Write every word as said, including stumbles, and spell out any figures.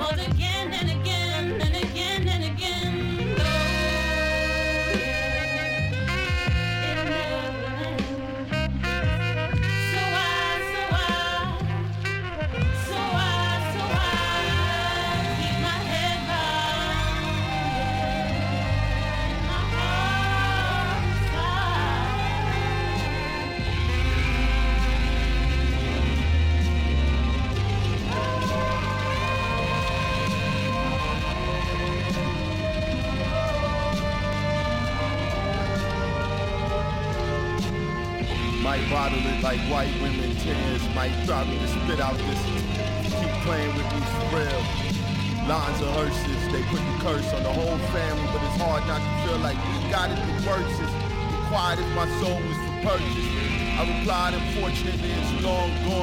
again and again and again and again. Might bottle it like white women tears. Might throttle to spit out this. Keep playing with me for real. Lines of hearses, they put the curse on the whole family, but it's hard not to feel like we got it the worstest. Be quiet if my soul was for purchase. I replied, unfortunately, it's long gone.